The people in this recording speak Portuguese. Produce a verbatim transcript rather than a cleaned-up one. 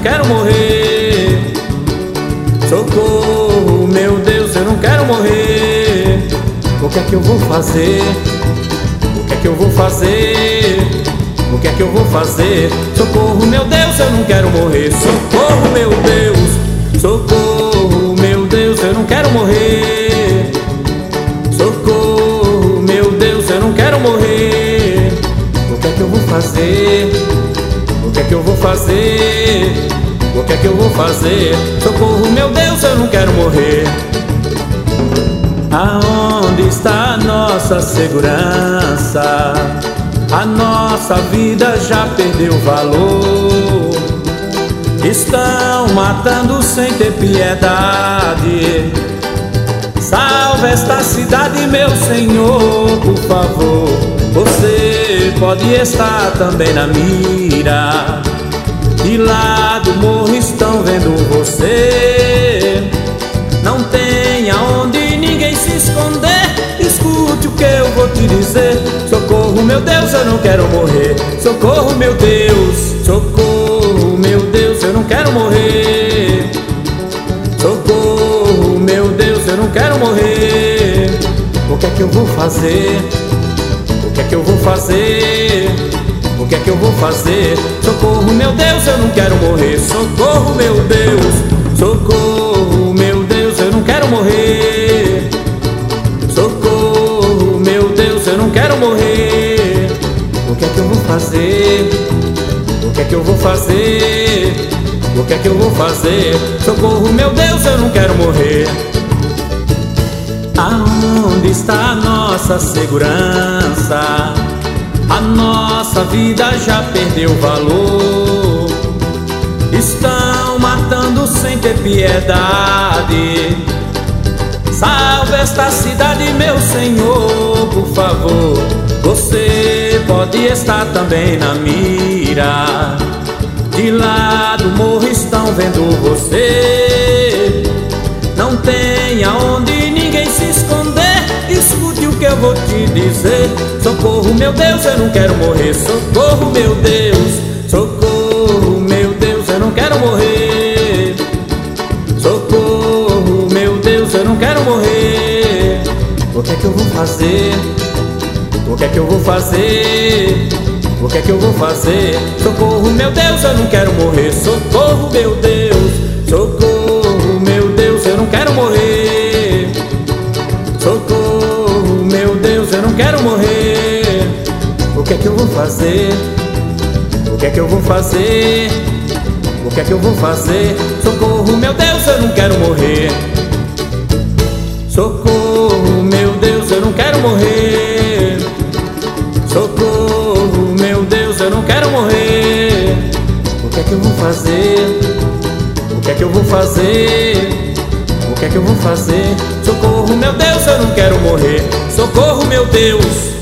quero morrer. Socorro, meu Deus, eu não quero morrer. O que é que eu vou fazer? O que é que eu vou fazer? O que é que eu vou fazer? Socorro, meu Deus, eu não quero morrer. Socorro, meu Deus. Socorro, meu Deus, eu não quero morrer. Socorro, meu Deus, eu não quero morrer. O que é que eu vou fazer? O que é que eu vou fazer? O que é que eu vou fazer? Socorro, meu Deus, eu não quero morrer. Aonde está a nossa segurança? A nossa vida já perdeu valor. Estão matando sem ter piedade. Salve esta cidade, meu Senhor, por favor. Você pode estar também na mira. E lá do morro estão vendo você. Não tem aonde ninguém se esconder. Escute o que eu vou te dizer. Socorro, meu Deus, eu não quero morrer. Socorro, meu Deus. Socorro, meu Deus, eu não quero morrer. Socorro, meu Deus, eu não quero morrer. O que é que eu vou fazer? O que é que eu vou fazer? O que é que eu vou fazer? Socorro, meu Deus, eu não quero morrer. Socorro, meu Deus. Socorro, meu Deus, eu não quero morrer. Socorro, meu Deus, eu não quero morrer. O que é que eu vou fazer? O que é que eu vou fazer? O que é que eu vou fazer? Socorro, meu Deus, eu não quero morrer. Aonde está a nossa segurança? A nossa vida já perdeu valor. Estão matando sem ter piedade. Salve esta cidade, meu Senhor, por favor. Você pode estar também na mira. De lá do morro estão vendo você. Não tem aonde ninguém se esconder. Escute o que eu vou te dizer. Socorro, meu Deus, eu não quero morrer. Socorro, meu Deus. Socorro, meu Deus, eu não quero morrer. Socorro, meu Deus, eu não quero morrer. O que é que eu vou fazer? O que é que eu vou fazer? O que é que eu vou fazer? Socorro, meu Deus, eu não quero morrer. Socorro, meu Deus. Socorro, meu Deus, eu não quero morrer. Socorro, meu Deus, eu não quero morrer. O que é que eu vou fazer? O que é que eu vou fazer? O que é que eu vou fazer? Socorro, meu Deus, eu não quero morrer. Socorro, meu Deus, eu não quero morrer. Socorro, meu Deus, eu não quero morrer. O que é que eu vou fazer? O que é que eu vou fazer? O que é que eu vou fazer? Socorro, meu Deus, eu não quero morrer. Socorro, meu Deus.